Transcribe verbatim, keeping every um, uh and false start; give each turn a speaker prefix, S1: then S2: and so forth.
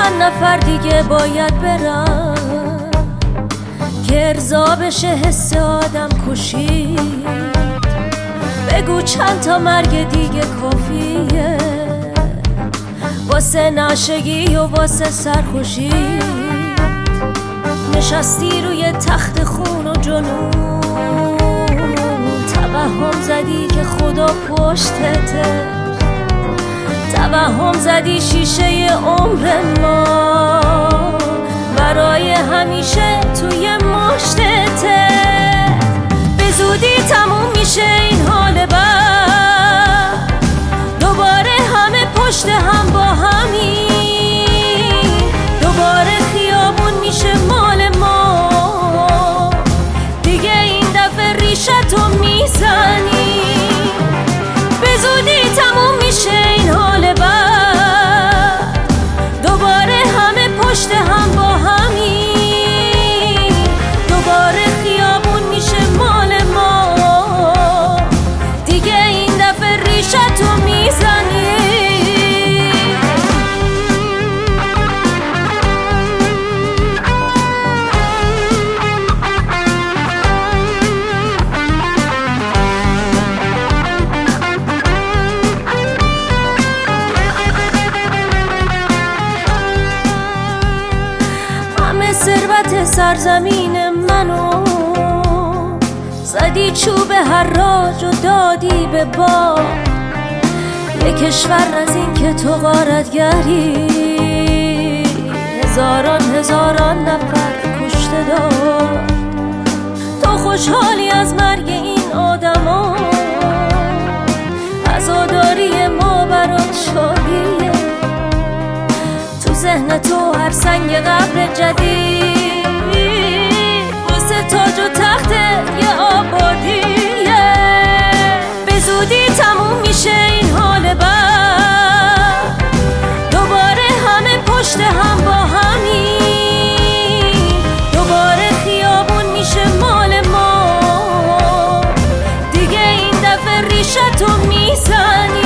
S1: چند نفر دیگه باید برن که ارضا بشه حس آدم کشید. بگو چند تا مرگ دیگه کافیه واسه نشگی و واسه سرخوشی. نشستی روی تخت خون و جنون، توهم زدی که خدا پشتته، توهم زدی شیشه عمر ما برای همیشه توی مشتته. به زودی تموم میشه این حال بد، دوباره همه پشت هم با همین، دوباره خیابون میشه مال ما، دیگه این دفعه ریشتو میزنی. به زودی تموم میشه این حال بد، دوباره همه پشت هم با همین، دوباره خیابون میشه مال ما، دیگه این دفعه ریشتو میزنی. ثروت سرزمین منو زدی چوب حراج و دادی به با یه کشور از این که تو غارتگری هزاران هزاران نفر کشته داد. تو خوشحالی از مرگ این آدما، عزاداری ما برات شادیه. تو ذهن تو هر سنگ قبر جدید واسه تاج و تخت یه آبادیه. به زودی تموم میشه این حال بد، دوباره همه پشت هم با همین، دوباره خیابون میشه مال ما، دیگه این دفعه ریشتو میزنی.